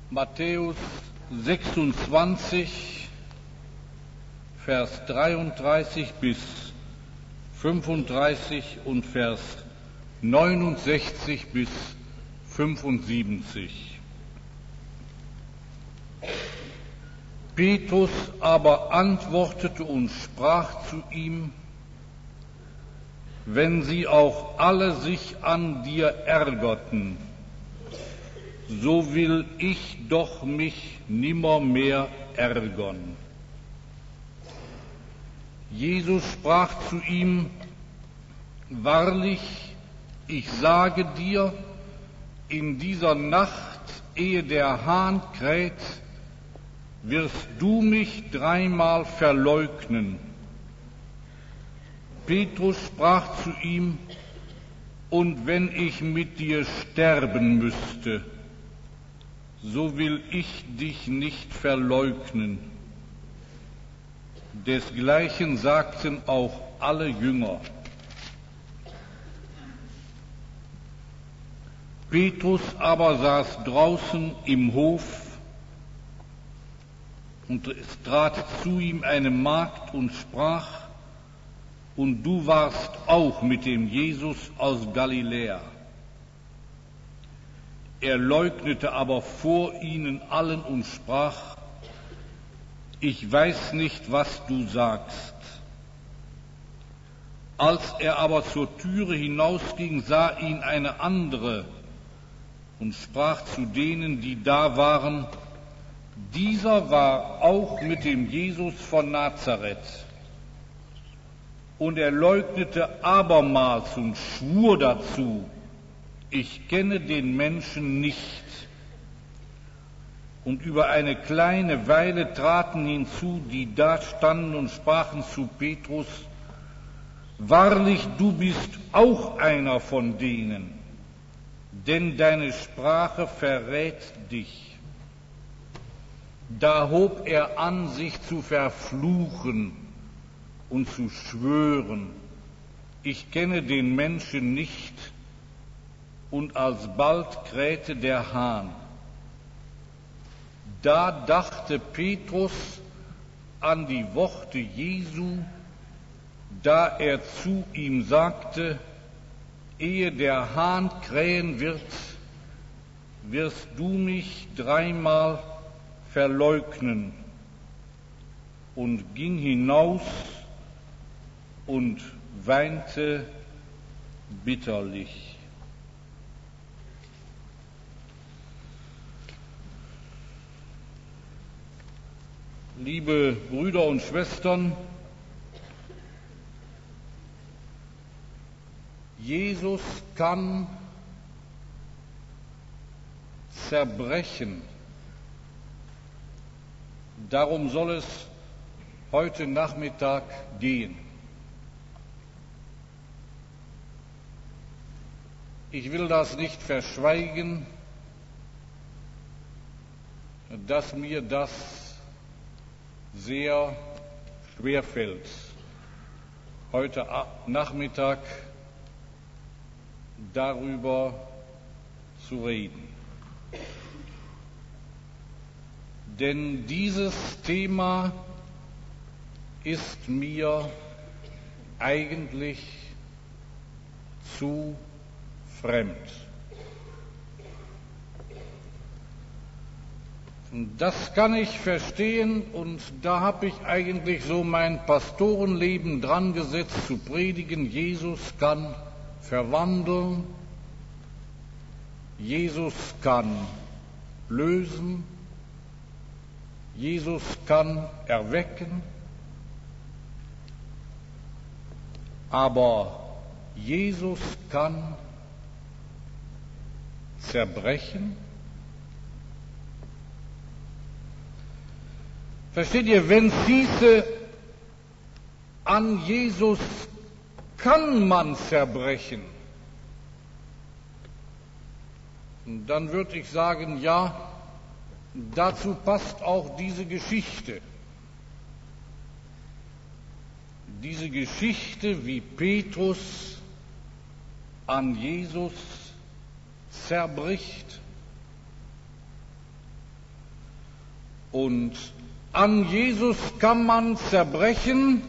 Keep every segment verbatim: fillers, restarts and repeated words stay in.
Matthäus sechsundzwanzig, Vers dreiunddreißig bis fünfunddreißig und Vers neunundsechzig bis fünfundsiebzig. Petrus aber antwortete und sprach zu ihm: Wenn sie auch alle sich an dir ärgerten, so will ich doch mich nimmermehr ärgern. Jesus sprach zu ihm: Wahrlich, ich sage dir, in dieser Nacht, ehe der Hahn kräht, wirst du mich dreimal verleugnen. Petrus sprach zu ihm: Und wenn ich mit dir sterben müsste, so will ich dich nicht verleugnen. Desgleichen sagten auch alle Jünger. Petrus aber saß draußen im Hof, und es trat zu ihm eine Magd und sprach: Und du warst auch mit dem Jesus aus Galiläa. Er leugnete aber vor ihnen allen und sprach: Ich weiß nicht, was du sagst. Als er aber zur Türe hinausging, sah ihn eine andere und sprach zu denen, die da waren: Dieser war auch mit dem Jesus von Nazareth. Und er leugnete abermals und schwur dazu: Ich kenne den Menschen nicht. Und über eine kleine Weile traten hinzu, die da standen und sprachen zu Petrus: Wahrlich, du bist auch einer von denen, denn deine Sprache verrät dich. Da hob er an, sich zu verfluchen und zu schwören: Ich kenne den Menschen nicht. Und alsbald krähte der Hahn. Da dachte Petrus an die Worte Jesu, da er zu ihm sagte: Ehe der Hahn krähen wird, wirst du mich dreimal verleugnen, und ging hinaus und weinte bitterlich. Liebe Brüder und Schwestern, Jesus kann zerbrechen. Darum soll es heute Nachmittag gehen. Ich will das nicht verschweigen, dass mir das sehr schwer fällt, heute Nachmittag darüber zu reden. Denn dieses Thema ist mir eigentlich zu fremd. Das kann ich verstehen, und da habe ich eigentlich so mein Pastorenleben dran gesetzt, zu predigen: Jesus kann verwandeln, Jesus kann lösen, Jesus kann erwecken, aber Jesus kann zerbrechen. Versteht ihr, wenn es hieße, an Jesus kann man zerbrechen, dann würde ich sagen, ja, dazu passt auch diese Geschichte. Diese Geschichte, wie Petrus an Jesus zerbricht. Und an Jesus kann man zerbrechen,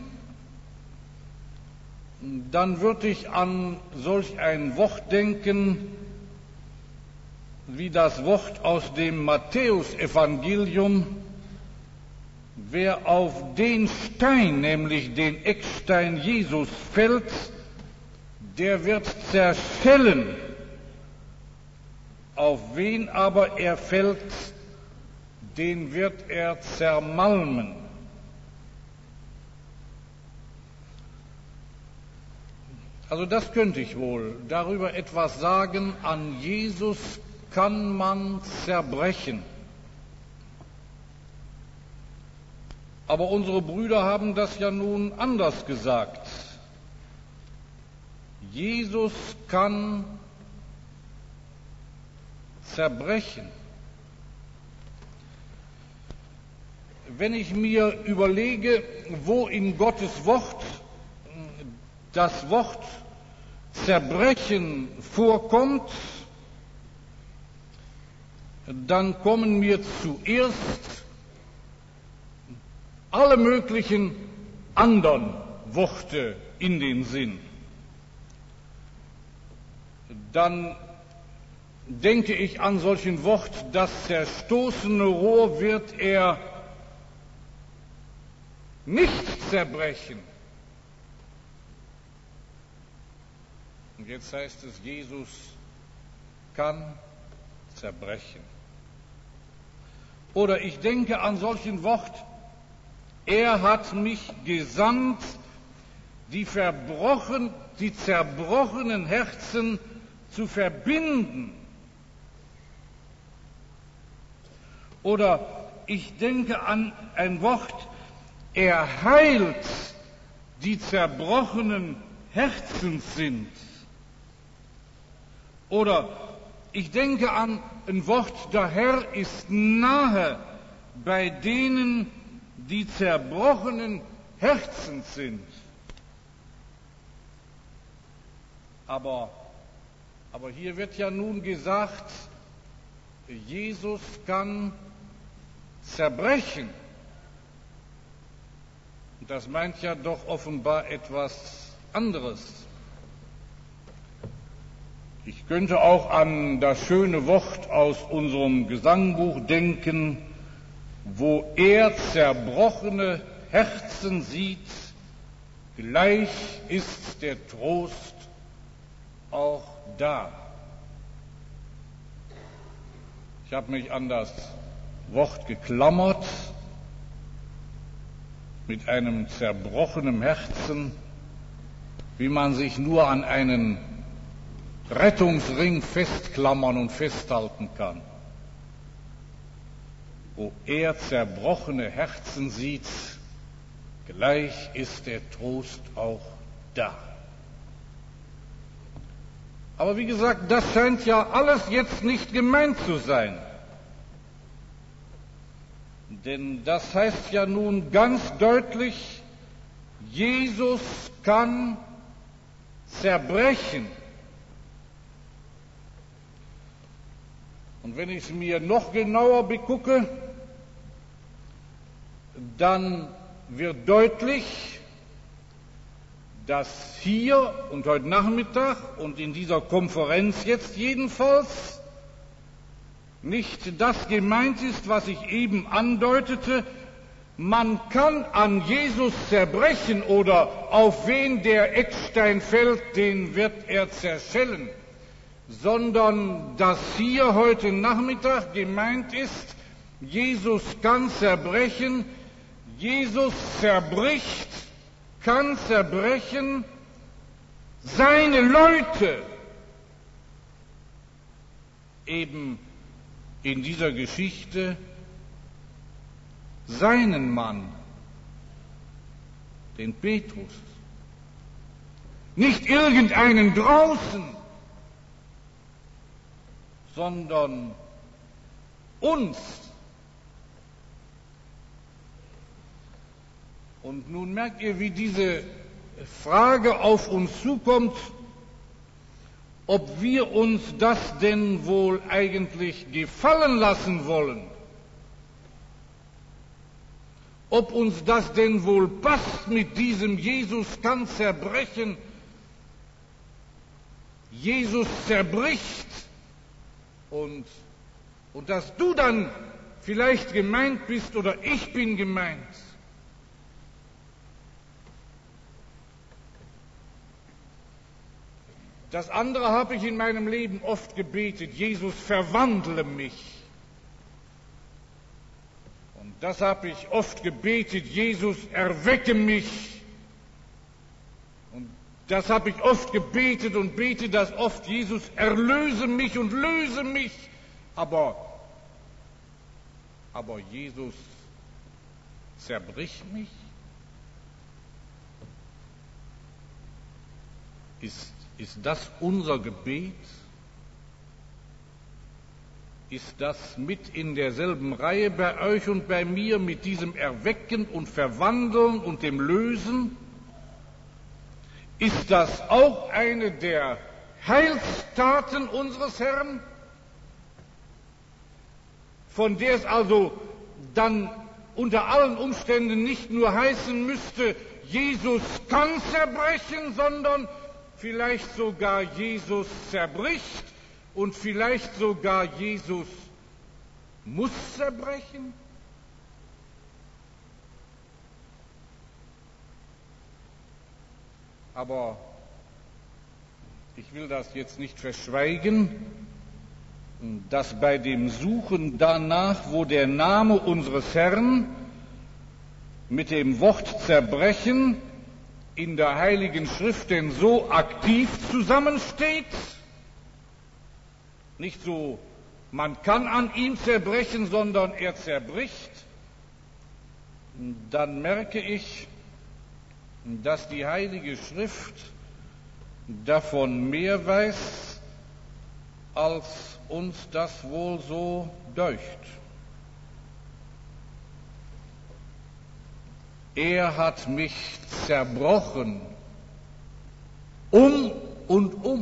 dann würde ich an solch ein Wort denken, wie das Wort aus dem Matthäusevangelium: Wer auf den Stein, nämlich den Eckstein Jesus, fällt, der wird zerschellen. Auf wen aber er fällt, den wird er zermalmen. Also das könnte ich wohl darüber etwas sagen. An Jesus kann man zerbrechen. Aber unsere Brüder haben das ja nun anders gesagt. Jesus kann zerbrechen. Wenn ich mir überlege, wo in Gottes Wort das Wort zerbrechen vorkommt, dann kommen mir zuerst alle möglichen anderen Worte in den Sinn. Dann denke ich an solchen Wort: Das zerstoßene Rohr wird er nicht zerbrechen. Und jetzt heißt es, Jesus kann zerbrechen. Oder ich denke an solchen Wort: Er hat mich gesandt, die verbrochen, die zerbrochenen Herzen zu verbinden. Oder ich denke an ein Wort: Er heilt, die zerbrochenen Herzens sind. Oder ich denke an ein Wort: Der Herr ist nahe bei denen, die zerbrochenen Herzens sind. Aber, aber hier wird ja nun gesagt, Jesus kann zerbrechen. Und das meint ja doch offenbar etwas anderes. Ich könnte auch an das schöne Wort aus unserem Gesangbuch denken: Wo er zerbrochene Herzen sieht, gleich ist der Trost auch da. Ich habe mich an das Wort geklammert: Mit einem zerbrochenen Herzen, wie man sich nur an einen Rettungsring festklammern und festhalten kann. Wo er zerbrochene Herzen sieht, gleich ist der Trost auch da. Aber wie gesagt, das scheint ja alles jetzt nicht gemeint zu sein. Denn das heißt ja nun ganz deutlich, Jesus kann zerbrechen. Und wenn ich es mir noch genauer begucke, dann wird deutlich, dass hier und heute Nachmittag und in dieser Konferenz jetzt jedenfalls nicht das gemeint ist, was ich eben andeutete: Man kann an Jesus zerbrechen oder auf wen der Eckstein fällt, den wird er zerschellen, sondern dass hier heute Nachmittag gemeint ist, Jesus kann zerbrechen, Jesus zerbricht, kann zerbrechen seine Leute, eben in dieser Geschichte seinen Mann, den Petrus. Nicht irgendeinen draußen, sondern uns. Und nun merkt ihr, wie diese Frage auf uns zukommt, ob wir uns das denn wohl eigentlich gefallen lassen wollen. ob uns das denn wohl passt mit diesem Jesus kann zerbrechen. Jesus zerbricht und, und dass du dann vielleicht gemeint bist oder ich bin gemeint. Das andere habe ich in meinem Leben oft gebetet: Jesus, verwandle mich. Und das habe ich oft gebetet: Jesus, erwecke mich. Und das habe ich oft gebetet und bete das oft: Jesus, erlöse mich und löse mich. Aber, aber Jesus zerbricht mich. Ist Ist das unser Gebet? Ist das mit in derselben Reihe bei euch und bei mir mit diesem Erwecken und Verwandeln und dem Lösen? Ist das auch eine der Heilstaten unseres Herrn, von der es also dann unter allen Umständen nicht nur heißen müsste, Jesus kann zerbrechen, sondern vielleicht sogar Jesus zerbricht und vielleicht sogar Jesus muss zerbrechen? Aber ich will das jetzt nicht verschweigen, dass bei dem Suchen danach, wo der Name unseres Herrn mit dem Wort zerbrechen in der Heiligen Schrift denn so aktiv zusammensteht, nicht so, man kann an ihm zerbrechen, sondern er zerbricht, dann merke ich, dass die Heilige Schrift davon mehr weiß, als uns das wohl so deucht. Er hat mich zerbrochen, um und um.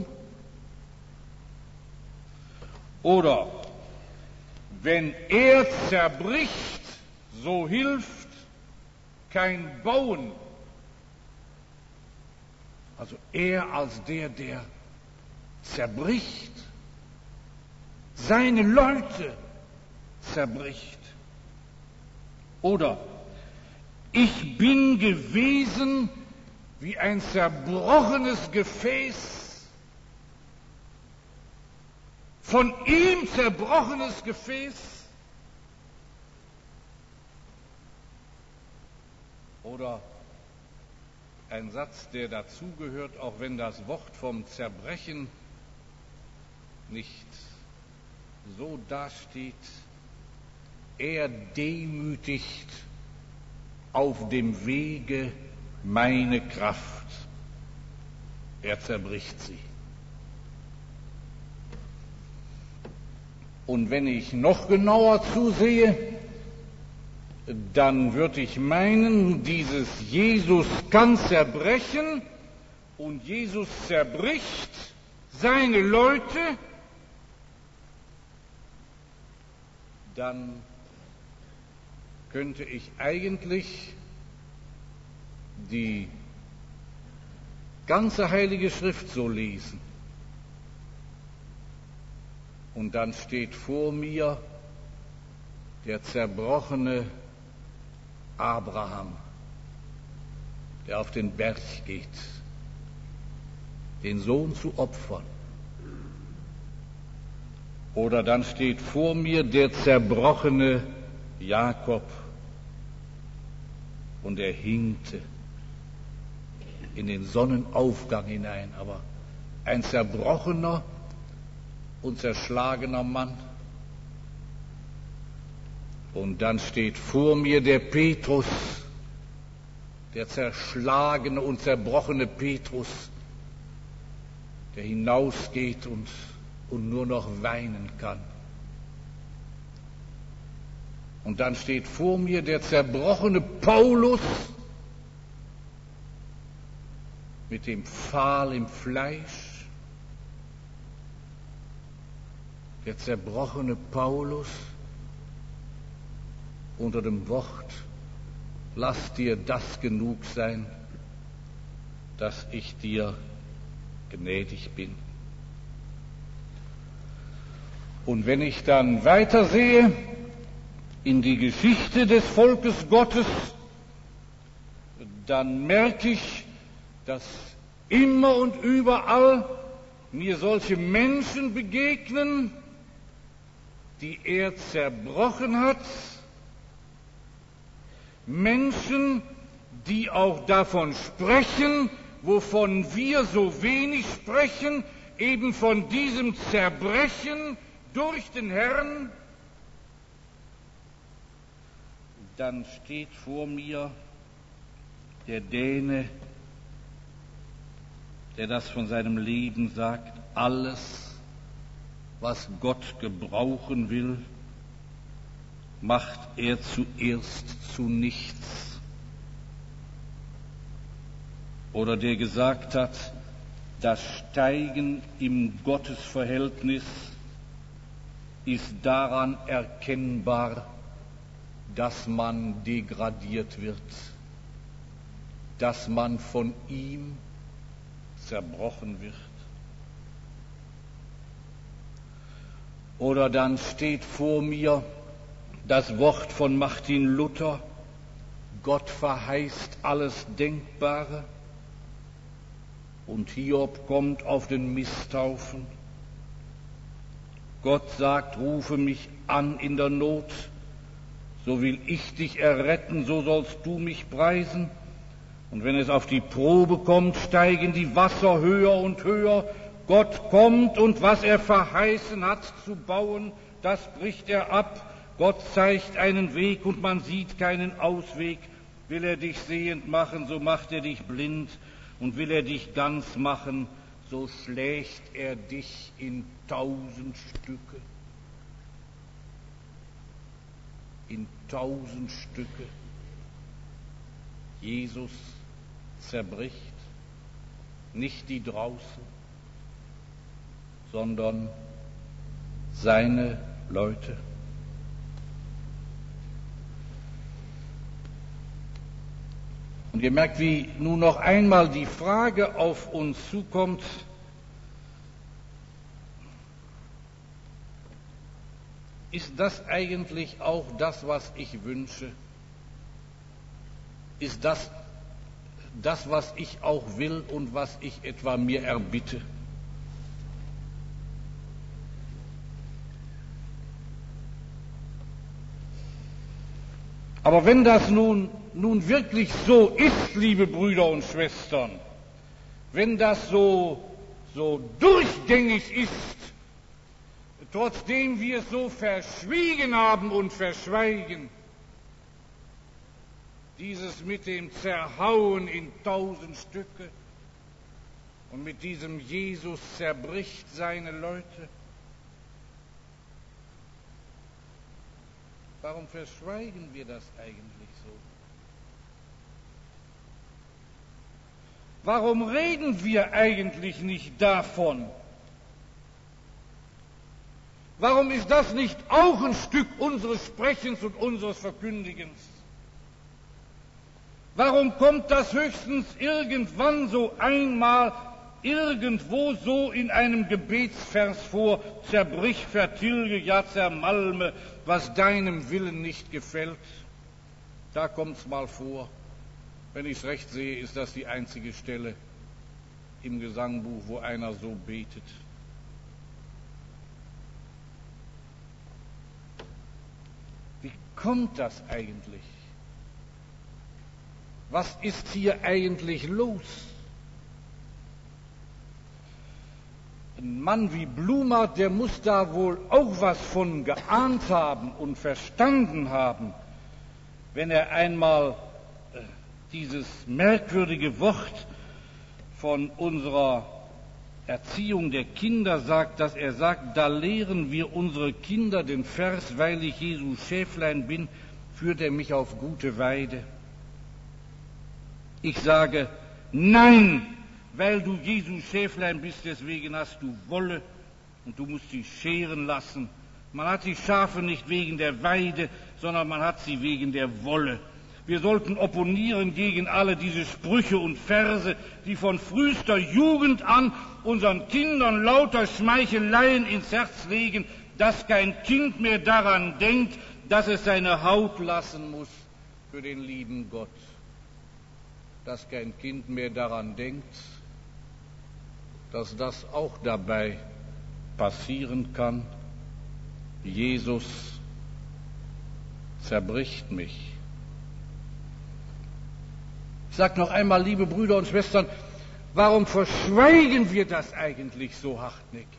Oder, wenn er zerbricht, so hilft kein Bauen. Also er als der, der zerbricht, seine Leute zerbricht. Oder, ich bin gewesen wie ein zerbrochenes Gefäß, von ihm zerbrochenes Gefäß. Oder ein Satz, der dazugehört, auch wenn das Wort vom Zerbrechen nicht so dasteht: er demütigt auf dem Wege meine Kraft, er zerbricht sie. Und wenn ich noch genauer zusehe, dann würde ich meinen, dieses Jesus kann zerbrechen und Jesus zerbricht seine Leute, dann könnte ich eigentlich die ganze Heilige Schrift so lesen. Und dann steht vor mir der zerbrochene Abraham, der auf den Berg geht, den Sohn zu opfern. Oder dann steht vor mir der zerbrochene Jakob, und er hinkte in den Sonnenaufgang hinein, aber ein zerbrochener und zerschlagener Mann. Und dann steht vor mir der Petrus, der zerschlagene und zerbrochene Petrus, der hinausgeht und, und nur noch weinen kann. Und dann steht vor mir der zerbrochene Paulus mit dem Pfahl im Fleisch, der zerbrochene Paulus unter dem Wort, lass dir das genug sein, dass ich dir gnädig bin. Und wenn ich dann weitersehe in die Geschichte des Volkes Gottes, dann merke ich, dass immer und überall mir solche Menschen begegnen, die er zerbrochen hat, Menschen, die auch davon sprechen, wovon wir so wenig sprechen, eben von diesem Zerbrechen durch den Herrn. Dann steht vor mir der Däne, der das von seinem Leben sagt: Alles, was Gott gebrauchen will, macht er zuerst zu nichts. Oder der gesagt hat, das Steigen im Gottesverhältnis ist daran erkennbar, dass man degradiert wird, dass man von ihm zerbrochen wird. Oder dann steht vor mir das Wort von Martin Luther: Gott verheißt alles Denkbare, und Hiob kommt auf den Misthaufen. Gott sagt, rufe mich an in der Not, so will ich dich erretten, so sollst du mich preisen. Und wenn es auf die Probe kommt, steigen die Wasser höher und höher. Gott kommt, und was er verheißen hat zu bauen, das bricht er ab. Gott zeigt einen Weg, und man sieht keinen Ausweg. Will er dich sehend machen, so macht er dich blind. Und will er dich ganz machen, so schlägt er dich in tausend Stücke. In tausend Stücke. Jesus zerbricht nicht die draußen, sondern seine Leute. Und ihr merkt, wie nun noch einmal die Frage auf uns zukommt: Ist das eigentlich auch das, was ich wünsche? Ist das das, was ich auch will und was ich etwa mir erbitte? Aber wenn das nun, nun wirklich so ist, liebe Brüder und Schwestern, wenn das so, so durchgängig ist, trotzdem wir es so verschwiegen haben und verschweigen, dieses mit dem Zerhauen in tausend Stücke und mit diesem Jesus zerbricht seine Leute, warum verschweigen wir das eigentlich so? Warum reden wir eigentlich nicht davon? Warum ist das nicht auch ein Stück unseres Sprechens und unseres Verkündigens? Warum kommt das höchstens irgendwann so einmal irgendwo so in einem Gebetsvers vor: Zerbrich, vertilge, ja zermalme, was deinem Willen nicht gefällt? Da kommt's mal vor. Wenn ich's recht sehe, ist das die einzige Stelle im Gesangbuch, wo einer so betet. Wie kommt das eigentlich? Was ist hier eigentlich los? Ein Mann wie Blumert, der muss da wohl auch was von geahnt haben und verstanden haben, wenn er einmal äh, dieses merkwürdige Wort von unserer Erziehung der Kinder sagt, dass er sagt, da lehren wir unsere Kinder den Vers, weil ich Jesu Schäflein bin, führt er mich auf gute Weide. Ich sage, nein, weil du Jesu Schäflein bist, deswegen hast du Wolle und du musst dich scheren lassen. Man hat die Schafe nicht wegen der Weide, sondern man hat sie wegen der Wolle. Wir sollten opponieren gegen alle diese Sprüche und Verse, die von frühester Jugend an unseren Kindern lauter Schmeicheleien ins Herz legen, dass kein Kind mehr daran denkt, dass es seine Haut lassen muss für den lieben Gott. Dass kein Kind mehr daran denkt, dass das auch dabei passieren kann. Jesus zerbricht mich. Ich sage noch einmal, liebe Brüder und Schwestern, warum verschweigen wir das eigentlich so hartnäckig?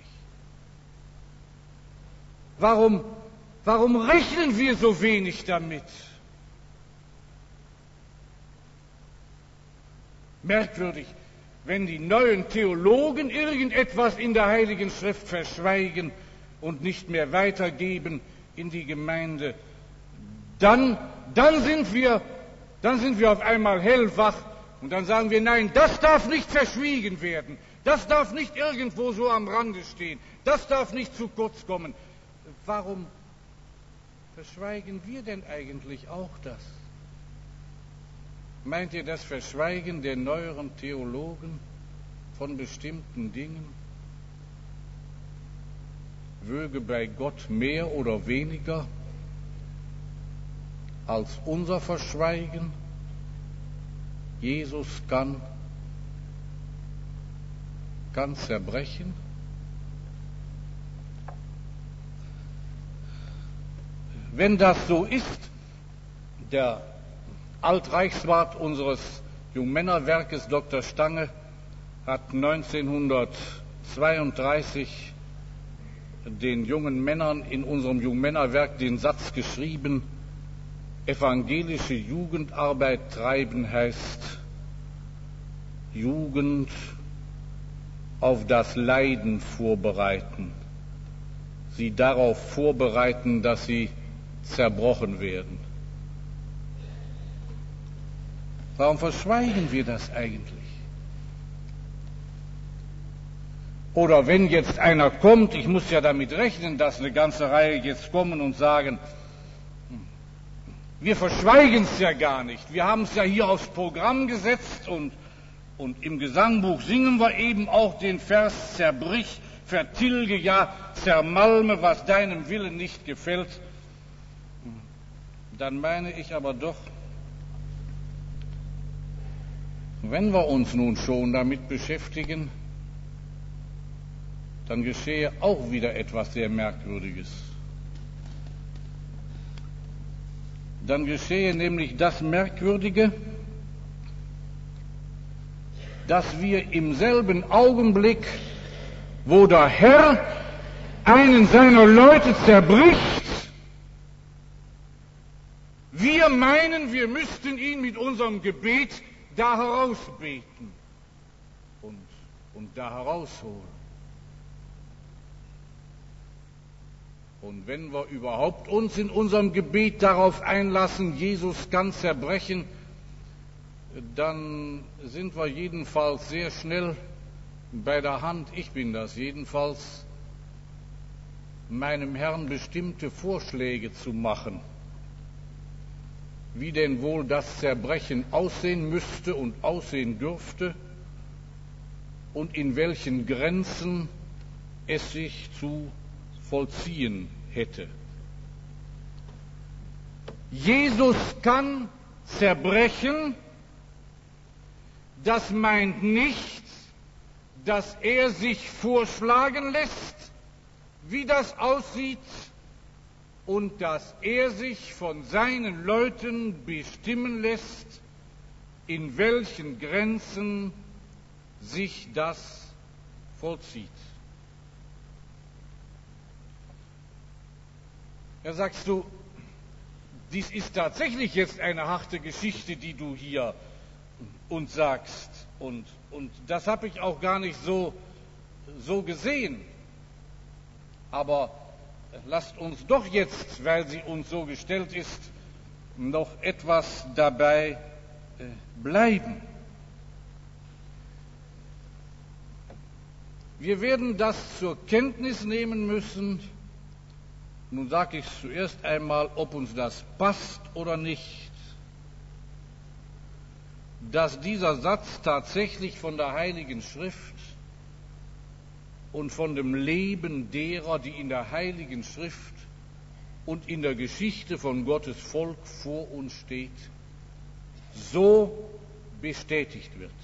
Warum, warum rechnen wir so wenig damit? Merkwürdig, wenn die neuen Theologen irgendetwas in der Heiligen Schrift verschweigen und nicht mehr weitergeben in die Gemeinde, dann, dann sind wir, dann sind wir auf einmal hellwach und dann sagen wir, nein, das darf nicht verschwiegen werden, das darf nicht irgendwo so am Rande stehen, das darf nicht zu kurz kommen. Warum verschweigen wir denn eigentlich auch das? Meint ihr das Verschweigen der neueren Theologen von bestimmten Dingen wöge bei Gott mehr oder weniger als unser Verschweigen? Jesus kann, kann zerbrechen. Wenn das so ist, der Altreichswart unseres Jungmännerwerkes, Doktor Stange, hat neunzehnhundertzweiunddreißig den jungen Männern in unserem Jungmännerwerk den Satz geschrieben: Evangelische Jugendarbeit treiben heißt Jugend auf das Leiden vorbereiten, sie darauf vorbereiten, dass sie zerbrochen werden. Warum verschweigen wir das eigentlich? Oder wenn jetzt einer kommt, ich muss ja damit rechnen, dass eine ganze Reihe jetzt kommen und sagen, wir verschweigen es ja gar nicht, wir haben es ja hier aufs Programm gesetzt und, und im Gesangbuch singen wir eben auch den Vers: Zerbrich, vertilge, ja, zermalme, was deinem Willen nicht gefällt. Dann meine ich aber doch, wenn wir uns nun schon damit beschäftigen, dann geschehe auch wieder etwas sehr Merkwürdiges. Dann geschehe nämlich das Merkwürdige, dass wir im selben Augenblick, wo der Herr einen seiner Leute zerbricht, wir meinen, wir müssten ihn mit unserem Gebet da herausbeten und, und da herausholen. Und wenn wir überhaupt uns in unserem Gebet darauf einlassen, Jesus kann zerbrechen, dann sind wir jedenfalls sehr schnell bei der Hand, ich bin das jedenfalls, meinem Herrn bestimmte Vorschläge zu machen, wie denn wohl das Zerbrechen aussehen müsste und aussehen dürfte und in welchen Grenzen es sich zu vollziehen hätte. Jesus kann zerbrechen, das meint nicht, dass er sich vorschlagen lässt, wie das aussieht, und dass er sich von seinen Leuten bestimmen lässt, in welchen Grenzen sich das vollzieht. Da sagst du, dies ist tatsächlich jetzt eine harte Geschichte, die du hier uns sagst. Und, und das habe ich auch gar nicht so, so gesehen. Aber lasst uns doch jetzt, weil sie uns so gestellt ist, noch etwas dabei äh, bleiben. Wir werden das zur Kenntnis nehmen müssen. Nun sage ich zuerst einmal, ob uns das passt oder nicht. dass dieser Satz tatsächlich von der Heiligen Schrift und von dem Leben derer, die in der Heiligen Schrift und in der Geschichte von Gottes Volk vor uns steht, so bestätigt wird.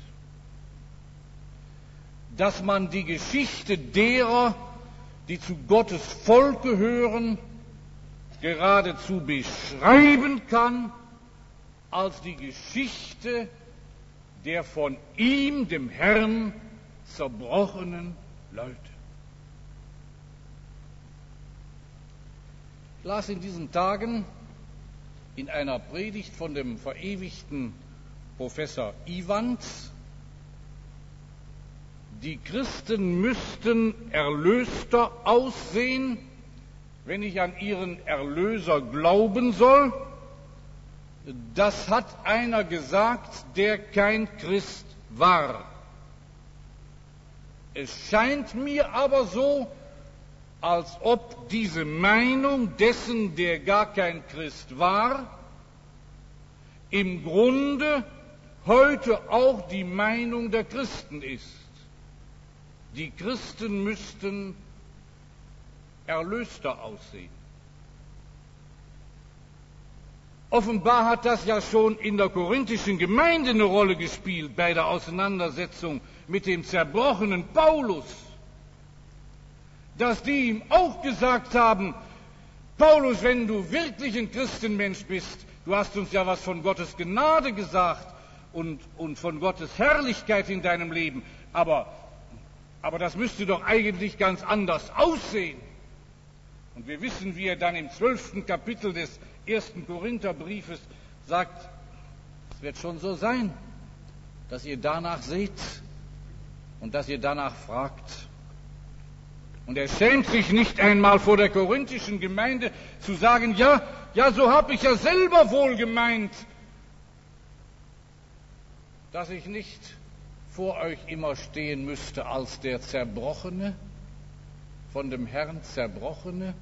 Dass man die Geschichte derer, die zu Gottes Volk gehören, geradezu beschreiben kann als die Geschichte der von ihm, dem Herrn, zerbrochenen Leute. Ich las in diesen Tagen in einer Predigt von dem verewigten Professor Iwans, die Christen müssten erlöster aussehen, wenn ich an ihren Erlöser glauben soll. Das hat einer gesagt, der kein Christ war. Es scheint mir aber so, als ob diese Meinung dessen, der gar kein Christ war, im Grunde heute auch die Meinung der Christen ist. Die Christen müssten erlöster aussehen. Offenbar hat das ja schon in der korinthischen Gemeinde eine Rolle gespielt bei der Auseinandersetzung mit dem zerbrochenen Paulus, dass die ihm auch gesagt haben, Paulus, wenn du wirklich ein Christenmensch bist, du hast uns ja was von Gottes Gnade gesagt und, und von Gottes Herrlichkeit in deinem Leben, aber, aber das müsste doch eigentlich ganz anders aussehen. Und wir wissen, wie er dann im zwölften Kapitel des ersten Korintherbriefes sagt, es wird schon so sein, dass ihr danach seht und dass ihr danach fragt. Und er schämt sich nicht einmal vor der korinthischen Gemeinde zu sagen, ja, ja, so habe ich ja selber wohl gemeint, dass ich nicht vor euch immer stehen müsste als der Zerbrochene, von dem Herrn Zerbrochene,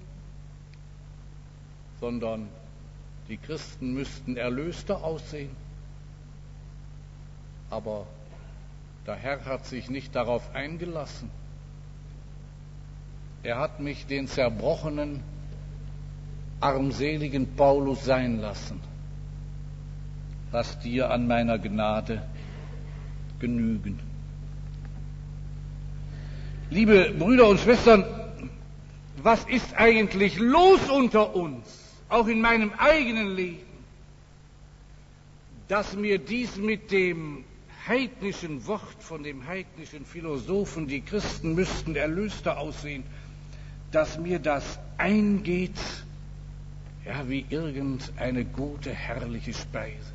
sondern die Christen müssten erlöster aussehen. Aber der Herr hat sich nicht darauf eingelassen. Er hat mich den zerbrochenen, armseligen Paulus sein lassen. Lass dir an meiner Gnade genügen. Liebe Brüder und Schwestern, was ist eigentlich los unter uns, auch in meinem eigenen Leben, dass mir dies mit dem heidnischen Wort von dem heidnischen Philosophen, die Christen müssten erlöster aussehen, dass mir das eingeht, ja, wie irgendeine gute, herrliche Speise.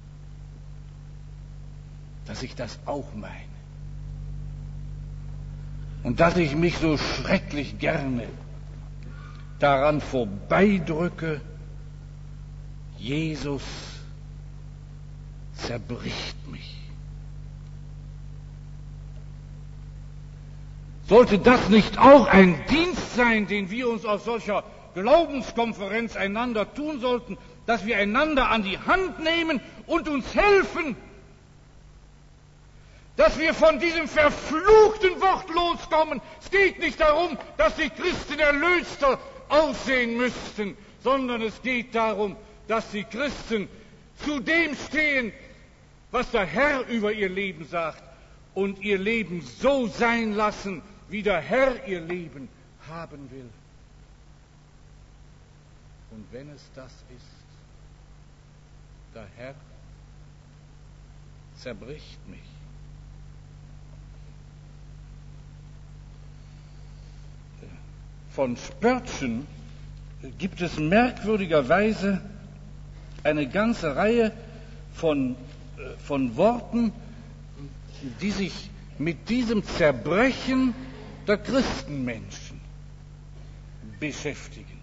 Dass ich das auch meine. Und dass ich mich so schrecklich gerne daran vorbeidrücke, Jesus zerbricht mich. Sollte das nicht auch ein Dienst sein, den wir uns auf solcher Glaubenskonferenz einander tun sollten, dass wir einander an die Hand nehmen und uns helfen, dass wir von diesem verfluchten Wort loskommen. Es geht nicht darum, dass die Christen erlöster aussehen müssten, sondern es geht darum, dass die Christen zu dem stehen, was der Herr über ihr Leben sagt und ihr Leben so sein lassen, wie der Herr ihr Leben haben will. Und wenn es das ist, der Herr zerbricht mich. Von Spurgeon gibt es merkwürdigerweise eine ganze Reihe von, von Worten, die sich mit diesem Zerbrechen der Christenmenschen beschäftigen.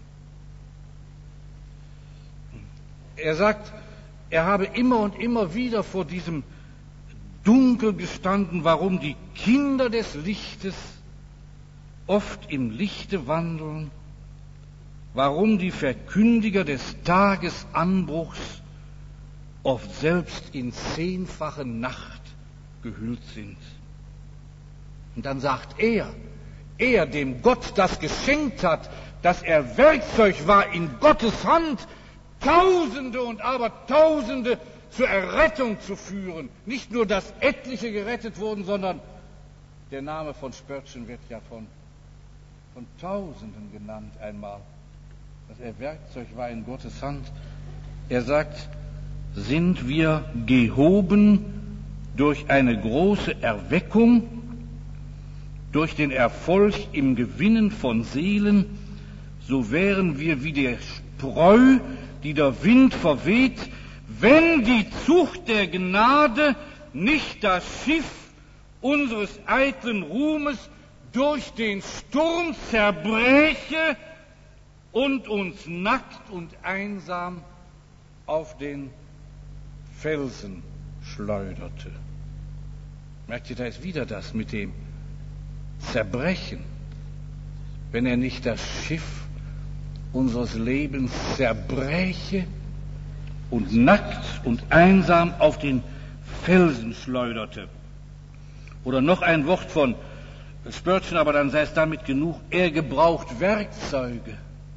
Er sagt, er habe immer und immer wieder vor diesem Dunkel gestanden, warum die Kinder des Lichtes oft im Lichte wandeln, warum die Verkündiger des Tagesanbruchs oft selbst in zehnfache Nacht gehüllt sind. Und dann sagt er, er, dem Gott das geschenkt hat, dass er Werkzeug war in Gottes Hand, Tausende und Abertausende zur Errettung zu führen. Nicht nur, dass etliche gerettet wurden, sondern der Name von Spurgeon wird ja von, von Tausenden genannt einmal, dass er Werkzeug war in Gottes Hand. Er sagt, sind wir gehoben durch eine große Erweckung, durch den Erfolg im Gewinnen von Seelen, so wären wir wie der Spreu, die der Wind verweht, wenn die Zucht der Gnade nicht das Schiff unseres eitlen Ruhmes durch den Sturm zerbreche und uns nackt und einsam auf den Felsen schleuderte. Merkt ihr, da ist wieder das mit dem Zerbrechen. Wenn er nicht das Schiff unseres Lebens zerbreche und nackt und einsam auf den Felsen schleuderte. Oder noch ein Wort von Spurgeon, aber dann sei es damit genug. Er gebraucht Werkzeuge,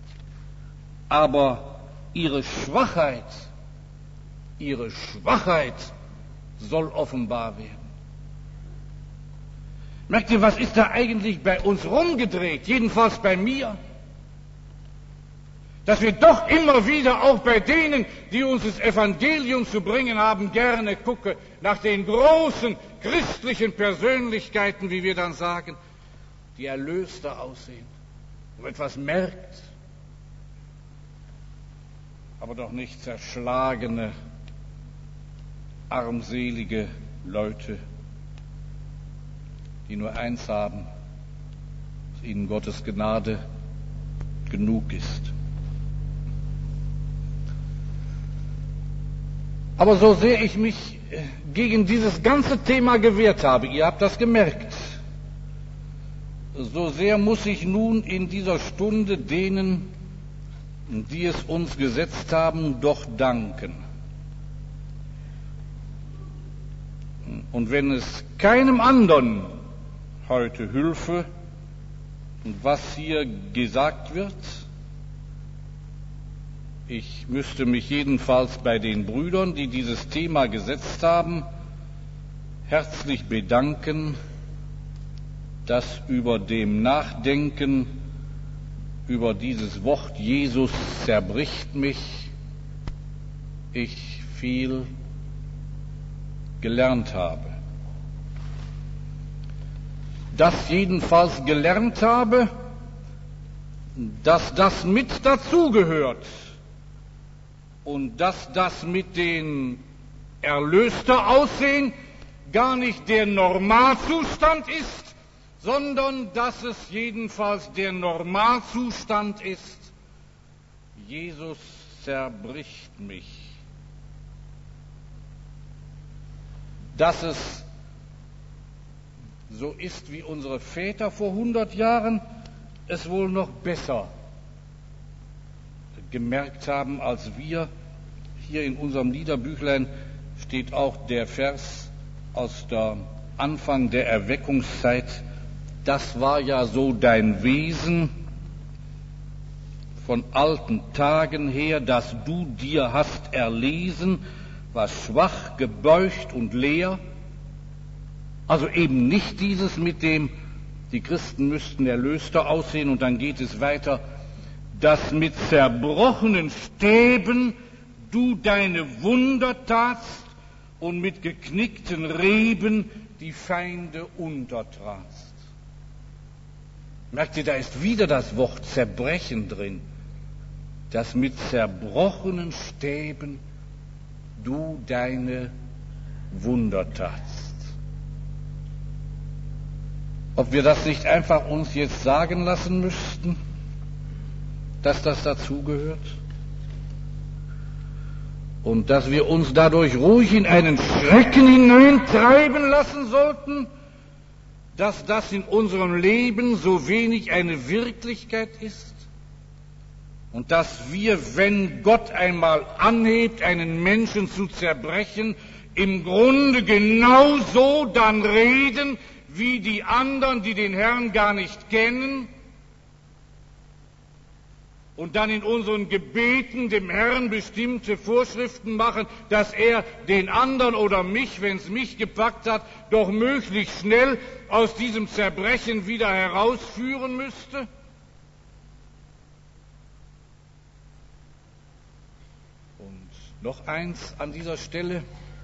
aber ihre Schwachheit, ihre Schwachheit soll offenbar werden. Merkt ihr, was ist da eigentlich bei uns rumgedreht? Jedenfalls bei mir. Dass wir doch immer wieder auch bei denen, die uns das Evangelium zu bringen haben, gerne gucken nach den großen christlichen Persönlichkeiten, wie wir dann sagen, die erlöster aussehen, wo man etwas merkt, aber doch nicht zerschlagene, armselige Leute, die nur eins haben, dass ihnen Gottes Gnade genug ist. Aber so sehr ich mich gegen dieses ganze Thema gewehrt habe, ihr habt das gemerkt, so sehr muss ich nun in dieser Stunde denen, die es uns gesetzt haben, doch danken. Und wenn es keinem anderen heute hülfe, was hier gesagt wird, ich müsste mich jedenfalls bei den Brüdern, die dieses Thema gesetzt haben, herzlich bedanken, dass über dem Nachdenken über dieses Wort Jesus zerbricht mich, ich viel gelernt habe. Das jedenfalls gelernt habe, dass das mit dazugehört und dass das mit den erlöster Aussehen gar nicht der Normalzustand ist, sondern dass es jedenfalls der Normalzustand ist. Jesus zerbricht mich. Dass es so ist, wie unsere Väter vor hundert Jahren es wohl noch besser gemerkt haben als wir. Hier in unserem Liederbüchlein steht auch der Vers aus der Anfang der Erweckungszeit. Das war ja so dein Wesen von alten Tagen her, dass du dir hast erlesen, war schwach, gebeugt und leer. Also eben nicht dieses mit dem, die Christen müssten erlöster aussehen, und dann geht es weiter, dass mit zerbrochenen Stäben du deine Wunder tatst und mit geknickten Reben die Feinde untertratst. Merkt ihr, da ist wieder das Wort zerbrechen drin, dass mit zerbrochenen Stäben du deine Wunder tatst. Ob wir das nicht einfach uns jetzt sagen lassen müssten, dass das dazugehört? Und dass wir uns dadurch ruhig in einen Schrecken hineintreiben lassen sollten, dass das in unserem Leben so wenig eine Wirklichkeit ist? Und dass wir, wenn Gott einmal anhebt, einen Menschen zu zerbrechen, im Grunde genauso dann reden, wie die anderen, die den Herrn gar nicht kennen, und dann in unseren Gebeten dem Herrn bestimmte Vorschriften machen, dass er den anderen oder mich, wenn es mich gepackt hat, doch möglichst schnell aus diesem Zerbrechen wieder herausführen müsste? Und noch eins an dieser Stelle.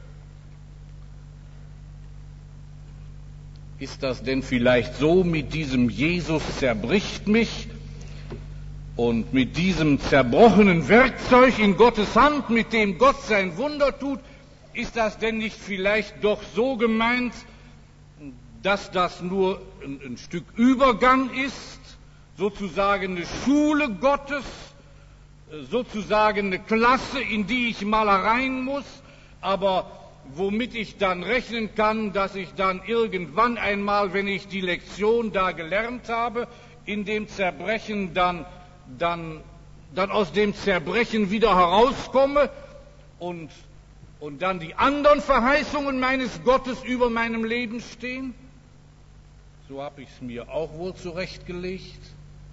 Ist das denn vielleicht so, mit diesem Jesus zerbricht mich und mit diesem zerbrochenen Werkzeug in Gottes Hand, mit dem Gott sein Wunder tut, ist das denn nicht vielleicht doch so gemeint, dass das nur ein, ein Stück Übergang ist, sozusagen eine Schule Gottes, sozusagen eine Klasse, in die ich mal herein muss, aber womit ich dann rechnen kann, dass ich dann irgendwann einmal, wenn ich die Lektion da gelernt habe, in dem Zerbrechen dann, dann, dann aus dem Zerbrechen wieder herauskomme und, und dann die anderen Verheißungen meines Gottes über meinem Leben stehen? So habe ich es mir auch wohl zurechtgelegt,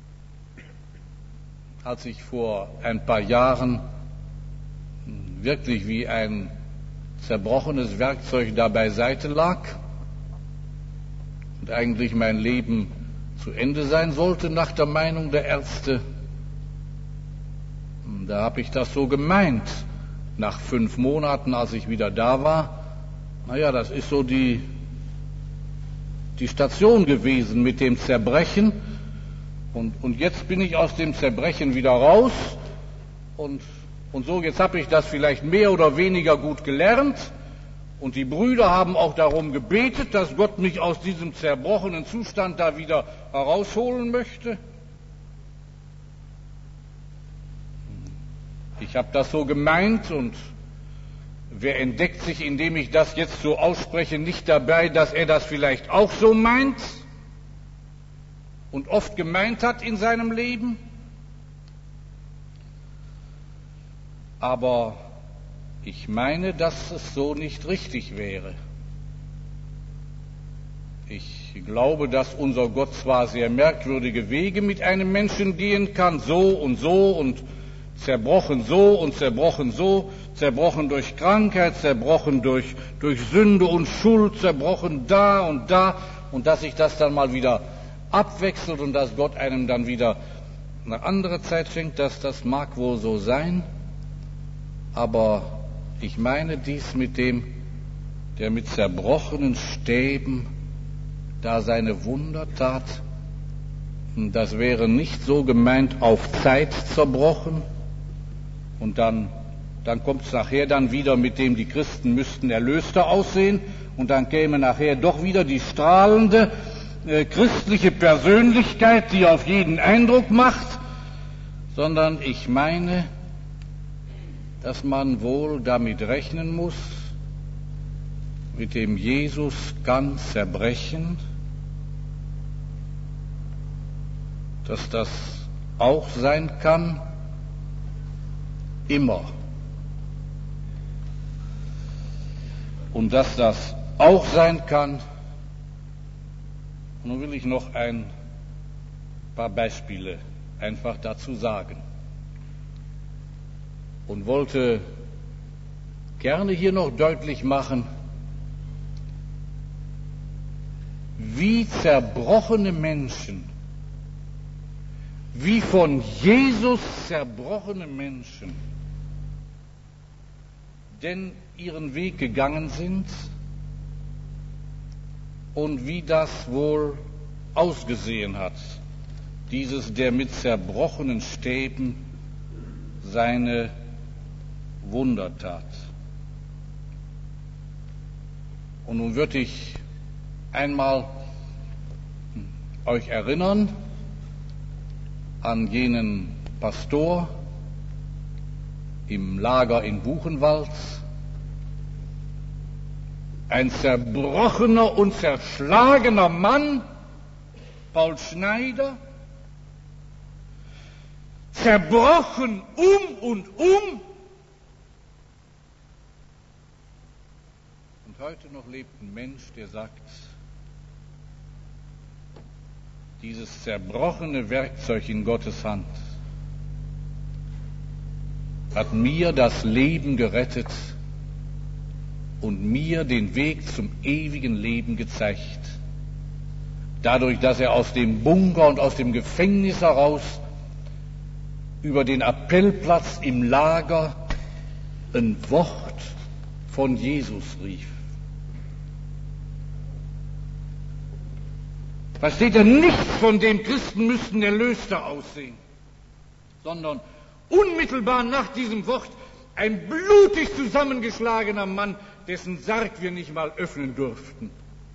als ich vor ein paar Jahren wirklich wie ein zerbrochenes Werkzeug da beiseite lag und eigentlich mein Leben zu Ende sein sollte nach der Meinung der Ärzte. Da habe ich das so gemeint, nach fünf Monaten, als ich wieder da war. Naja, das ist so die, die Station gewesen mit dem Zerbrechen. Und, und jetzt bin ich aus dem Zerbrechen wieder raus und Und so, jetzt habe ich das vielleicht mehr oder weniger gut gelernt und die Brüder haben auch darum gebetet, dass Gott mich aus diesem zerbrochenen Zustand da wieder herausholen möchte. Ich habe das so gemeint und wer entdeckt sich, indem ich das jetzt so ausspreche, nicht dabei, dass er das vielleicht auch so meint und oft gemeint hat in seinem Leben? Aber ich meine, dass es so nicht richtig wäre. Ich glaube, dass unser Gott zwar sehr merkwürdige Wege mit einem Menschen gehen kann, so und so und zerbrochen so und zerbrochen so, zerbrochen durch Krankheit, zerbrochen durch, durch Sünde und Schuld, zerbrochen da und da, und dass sich das dann mal wieder abwechselt und dass Gott einem dann wieder eine andere Zeit schenkt, dass das mag wohl so sein. Aber ich meine dies mit dem, der mit zerbrochenen Stäben da seine Wunder tat. Das wäre nicht so gemeint auf Zeit zerbrochen und dann, dann kommt es nachher dann wieder mit dem, die Christen müssten erlöster aussehen und dann käme nachher doch wieder die strahlende äh, christliche Persönlichkeit, die auf jeden Eindruck macht, sondern ich meine, dass man wohl damit rechnen muss, mit dem Jesus ganz zerbrechen, dass das auch sein kann, immer. Und dass das auch sein kann, und nun will ich noch ein paar Beispiele einfach dazu sagen. Und wollte gerne hier noch deutlich machen, wie zerbrochene Menschen, wie von Jesus zerbrochene Menschen denn ihren Weg gegangen sind und wie das wohl ausgesehen hat, dieses, der mit zerbrochenen Stäben seine Wunder tat. Und nun würde ich einmal euch erinnern an jenen Pastor im Lager in Buchenwald, ein zerbrochener und zerschlagener Mann, Paul Schneider, zerbrochen um und um. Und heute noch lebt ein Mensch, der sagt, dieses zerbrochene Werkzeug in Gottes Hand hat mir das Leben gerettet und mir den Weg zum ewigen Leben gezeigt. Dadurch, dass er aus dem Bunker und aus dem Gefängnis heraus über den Appellplatz im Lager ein Wort von Jesus rief. Da steht ja nichts von dem Christen müssten erlöster aussehen, sondern unmittelbar nach diesem Wort ein blutig zusammengeschlagener Mann, dessen Sarg wir nicht mal öffnen durften.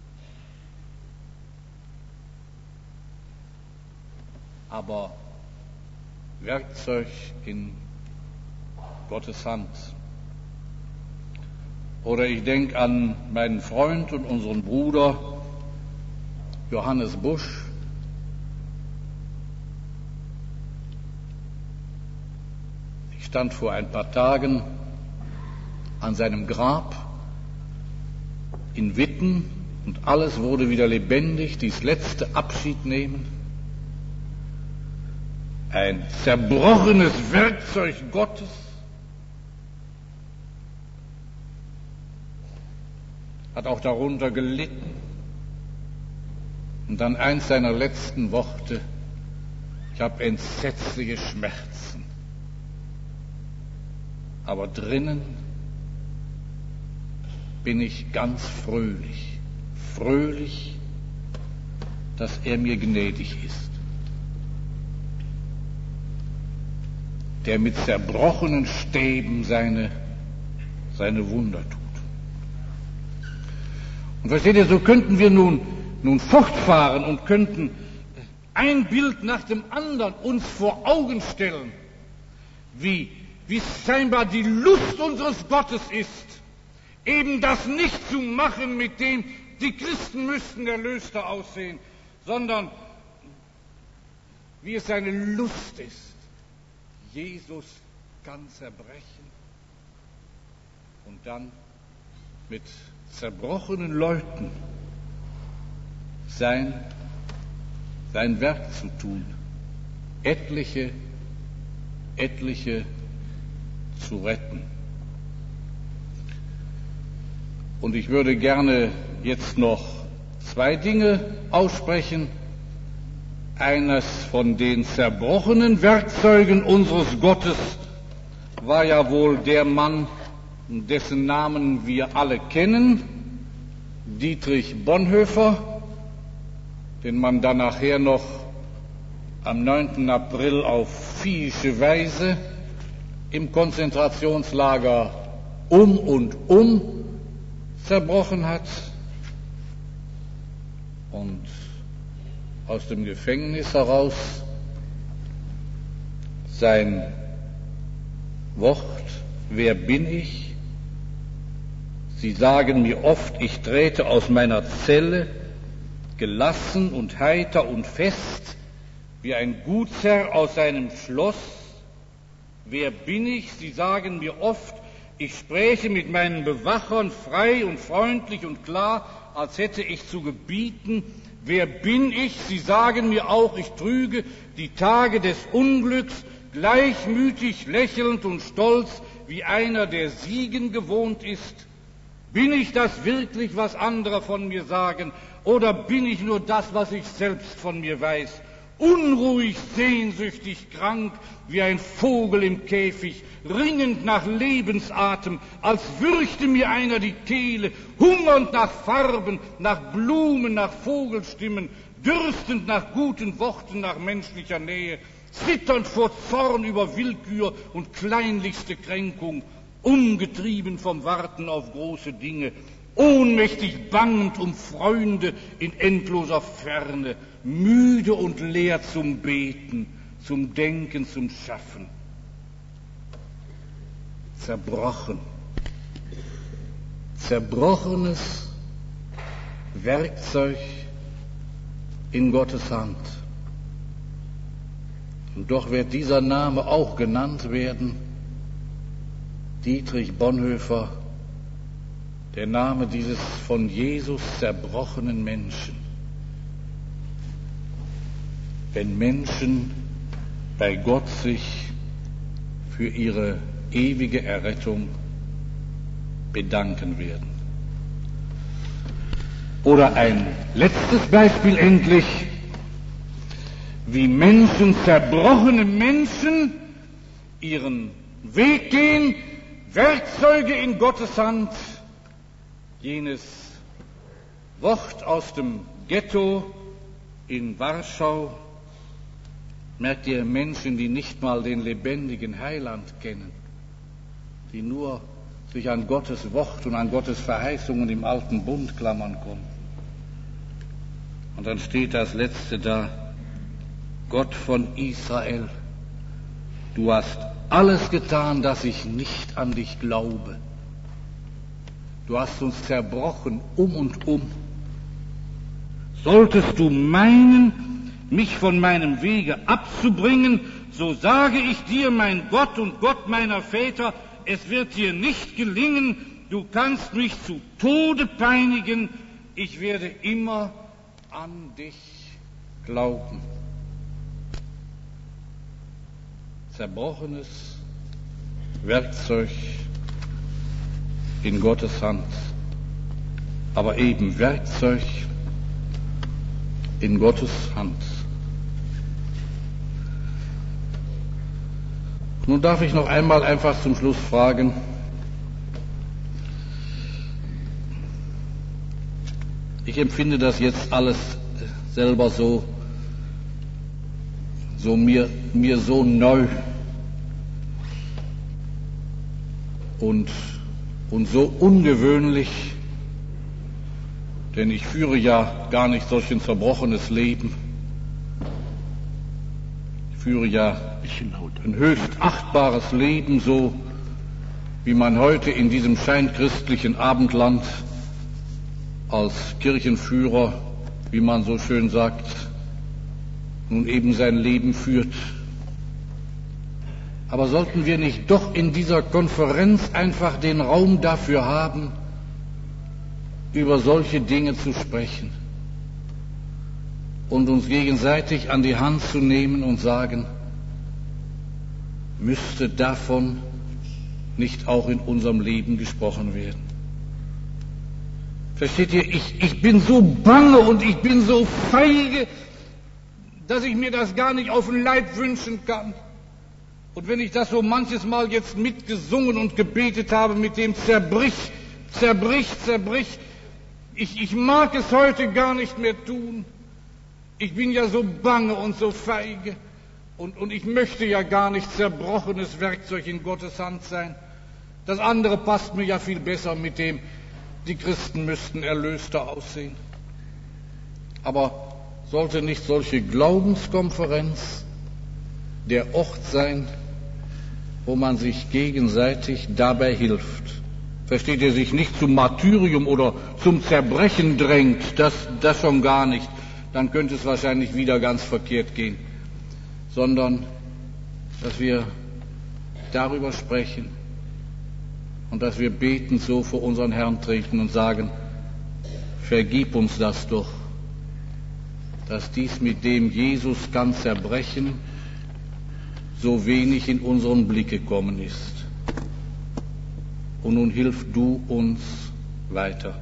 Aber Werkzeug in Gottes Hand. Oder ich denke an meinen Freund und unseren Bruder Johannes Busch. Ich stand vor ein paar Tagen an seinem Grab in Witten und alles wurde wieder lebendig, dies letzte Abschied nehmen. Ein zerbrochenes Werkzeug Gottes. Hat auch darunter gelitten. Und dann eins seiner letzten Worte: Ich habe entsetzliche Schmerzen. Aber drinnen bin ich ganz fröhlich. Fröhlich, dass er mir gnädig ist. Der mit zerbrochenen Stäben seine, seine Wunder tut. Und versteht ihr, so könnten wir nun, nun fortfahren und könnten ein Bild nach dem anderen uns vor Augen stellen, wie, wie scheinbar die Lust unseres Gottes ist, eben das nicht zu machen, mit dem die Christen müssten erlöster aussehen, sondern wie es seine Lust ist, Jesus kann zerbrechen und dann mit zerbrochenen Leuten sein, sein Werk zu tun, etliche, etliche zu retten. Und ich würde gerne jetzt noch zwei Dinge aussprechen. Eines von den zerbrochenen Werkzeugen unseres Gottes war ja wohl der Mann, dessen Namen wir alle kennen, Dietrich Bonhoeffer, den man dann nachher noch am neunten April auf viehische Weise im Konzentrationslager um und um zerbrochen hat und aus dem Gefängnis heraus sein Wort: Wer bin ich? Sie sagen mir oft, ich trete aus meiner Zelle, gelassen und heiter und fest, wie ein Gutsherr aus seinem Schloss. Wer bin ich? Sie sagen mir oft, ich spräche mit meinen Bewachern frei und freundlich und klar, als hätte ich zu gebieten. Wer bin ich? Sie sagen mir auch, ich trüge die Tage des Unglücks, gleichmütig, lächelnd und stolz, wie einer, der Siegen gewohnt ist. Bin ich das wirklich, was andere von mir sagen, oder bin ich nur das, was ich selbst von mir weiß? Unruhig, sehnsüchtig, krank, wie ein Vogel im Käfig, ringend nach Lebensatem, als würgte mir einer die Kehle, hungernd nach Farben, nach Blumen, nach Vogelstimmen, dürstend nach guten Worten, nach menschlicher Nähe, zitternd vor Zorn über Willkür und kleinlichste Kränkung, umgetrieben vom Warten auf große Dinge, ohnmächtig bangend um Freunde in endloser Ferne, müde und leer zum Beten, zum Denken, zum Schaffen. Zerbrochen. Zerbrochenes Werkzeug in Gottes Hand. Und doch wird dieser Name auch genannt werden, Dietrich Bonhoeffer, der Name dieses von Jesus zerbrochenen Menschen. Wenn Menschen bei Gott sich für ihre ewige Errettung bedanken werden. Oder ein letztes Beispiel endlich, wie Menschen, zerbrochene Menschen, ihren Weg gehen, Werkzeuge in Gottes Hand, jenes Wort aus dem Ghetto in Warschau. Merkt ihr, Menschen, die nicht mal den lebendigen Heiland kennen, die nur sich an Gottes Wort und an Gottes Verheißungen im alten Bund klammern konnten. Und dann steht das Letzte da: Gott von Israel, du hast alles getan, dass ich nicht an dich glaube. Du hast uns zerbrochen um und um. Solltest du meinen, mich von meinem Wege abzubringen, so sage ich dir, mein Gott und Gott meiner Väter, es wird dir nicht gelingen, du kannst mich zu Tode peinigen, ich werde immer an dich glauben. Zerbrochenes Werkzeug in Gottes Hand, aber eben Werkzeug in Gottes Hand. Nun darf ich noch einmal einfach zum Schluss fragen, ich empfinde das jetzt alles selber so, so mir, mir so neu und, und so ungewöhnlich, denn ich führe ja gar nicht solch ein zerbrochenes Leben. Ich führe ja ein höchst achtbares Leben, so wie man heute in diesem scheinchristlichen Abendland als Kirchenführer, wie man so schön sagt, nun eben sein Leben führt. Aber sollten wir nicht doch in dieser Konferenz einfach den Raum dafür haben, über solche Dinge zu sprechen und uns gegenseitig an die Hand zu nehmen und sagen, müsste davon nicht auch in unserem Leben gesprochen werden? Versteht ihr, ich, ich bin so bange und ich bin so feige, dass ich mir das gar nicht auf den Leib wünschen kann. Und wenn ich das so manches Mal jetzt mitgesungen und gebetet habe mit dem Zerbrich, zerbrich, zerbrich, ich, ich mag es heute gar nicht mehr tun. Ich bin ja so bange und so feige und, und ich möchte ja gar nicht zerbrochenes Werkzeug in Gottes Hand sein. Das andere passt mir ja viel besser mit dem, die Christen müssten erlöster aussehen. Aber sollte nicht solche Glaubenskonferenz der Ort sein, wo man sich gegenseitig dabei hilft? Versteht ihr, sich nicht zum Martyrium oder zum Zerbrechen drängt, das, das schon gar nicht, dann könnte es wahrscheinlich wieder ganz verkehrt gehen, sondern dass wir darüber sprechen und dass wir betend so vor unseren Herrn treten und sagen, vergib uns das doch, dass dies mit dem Jesus kann zerbrechen, so wenig in unseren Blick gekommen ist. Und nun hilf du uns weiter.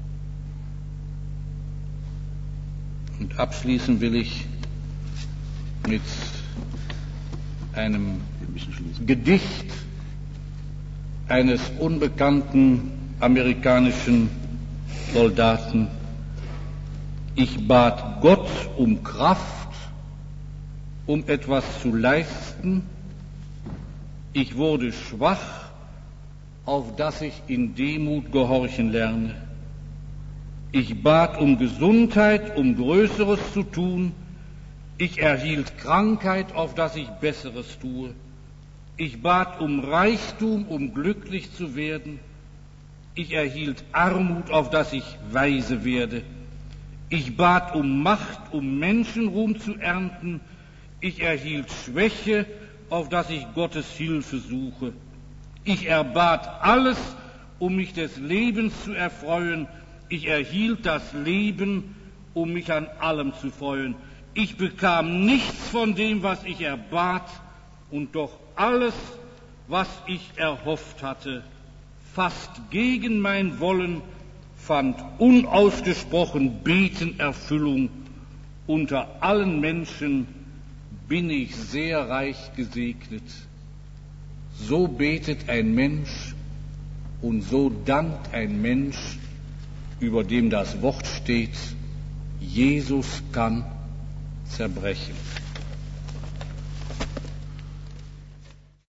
Und abschließen will ich mit einem Gedicht eines unbekannten amerikanischen Soldaten. Ich bat Gott um Kraft, um etwas zu leisten. Ich wurde schwach, auf dass ich in Demut gehorchen lerne. Ich bat um Gesundheit, um Größeres zu tun. Ich erhielt Krankheit, auf dass ich Besseres tue. Ich bat um Reichtum, um glücklich zu werden. Ich erhielt Armut, auf dass ich weise werde. Ich bat um Macht, um Menschenruhm zu ernten. Ich erhielt Schwäche, auf dass ich Gottes Hilfe suche. Ich erbat alles, um mich des Lebens zu erfreuen. Ich erhielt das Leben, um mich an allem zu freuen. Ich bekam nichts von dem, was ich erbat, und doch alles, was ich erhofft hatte, fast gegen mein Wollen, fand unausgesprochen Beten Erfüllung. Unter allen Menschen bin ich sehr reich gesegnet. So betet ein Mensch und so dankt ein Mensch, über dem das Wort steht, Jesus kann zerbrechen.